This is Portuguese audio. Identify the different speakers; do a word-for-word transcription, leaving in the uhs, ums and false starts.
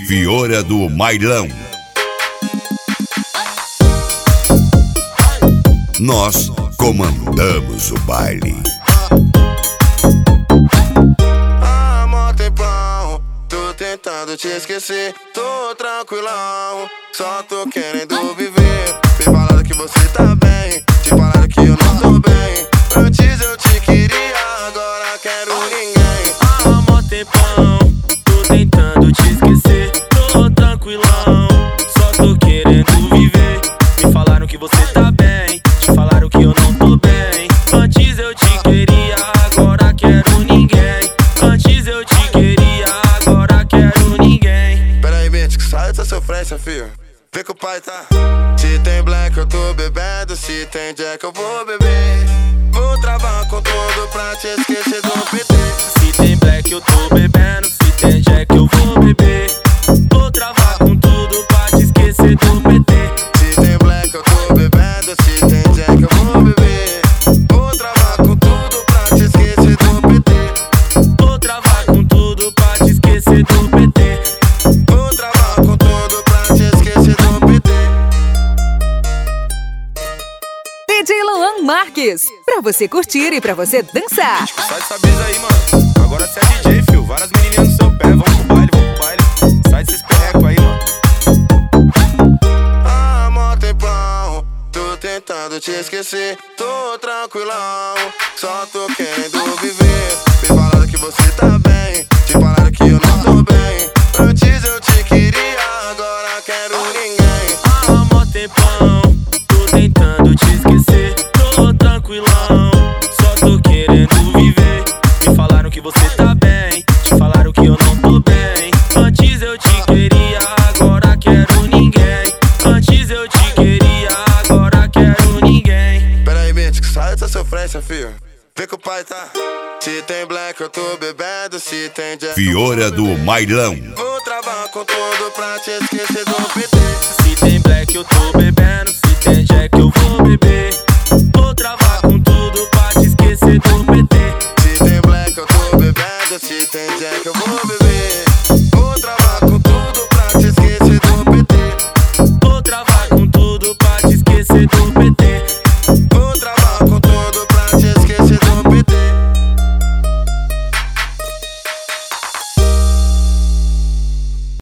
Speaker 1: Fiora do Mailão. Nós comandamos o baile.
Speaker 2: Há mó tempão, tô tentando te esquecer. Tô tranquilão, só tô querendo viver. Me falaram que você tá bem, te falaram que eu não tô bem. Antes eu te queria, agora quero ninguém.
Speaker 3: Há mó tempão, tô tentando te esquecer. Tô tranquilão, só tô querendo viver. Me falaram que você tá bem, te falaram que eu não tô bem. Antes eu te queria, agora quero ninguém. Antes eu te queria, agora quero ninguém.
Speaker 2: Pera aí, bitch, que sai dessa sofrência, filho. Vê que o pai tá. Se tem black eu tô bebendo, se tem jack eu vou beber. Vou travar com tudo pra te esquecer do P T.
Speaker 3: Se tem black eu tô bebendo, se tem jack eu vou beber. Vou travar com tudo pra te esquecer do P T.
Speaker 2: Se tem black eu tô bebendo, se tem jack eu vou beber. Vou travar com tudo pra te esquecer do P T.
Speaker 3: Vou travar com tudo pra te esquecer do P T.
Speaker 2: Vou travar com tudo pra te esquecer do P T.
Speaker 4: D J Luan Marques, pra você curtir e pra você dançar.
Speaker 5: Sai dessa brisa aí, mano. Agora cê é D J, fio. Várias menininhas no seu pé. Vamos pro baile, vamos pro baile. Sai desses perrecos aí, mano.
Speaker 2: Há mó tempão, tô tentando te esquecer. Tô tranquilão, só tô querendo viver. Me falaram que você tá bem, te falaram que eu não tô bem. Antes eu te queria, agora quero ninguém.
Speaker 3: Há mó tempão, tô tentando te esquecer. Tô tranquilão, só tô querendo viver. Me falaram que você tá bem, te falaram que eu não tô bem. Antes eu te queria, agora quero ninguém. Antes eu te queria, agora quero ninguém.
Speaker 2: Pera aí, bitch, que sai dessa sofrência, filho. Vê que o pai tá. Se tem black eu tô bebendo, se tem jack
Speaker 1: Fiora do Mailão.
Speaker 2: vou travar com tudo pra te esquecer do P T.
Speaker 3: Se tem black eu tô bebendo, se tem jack eu vou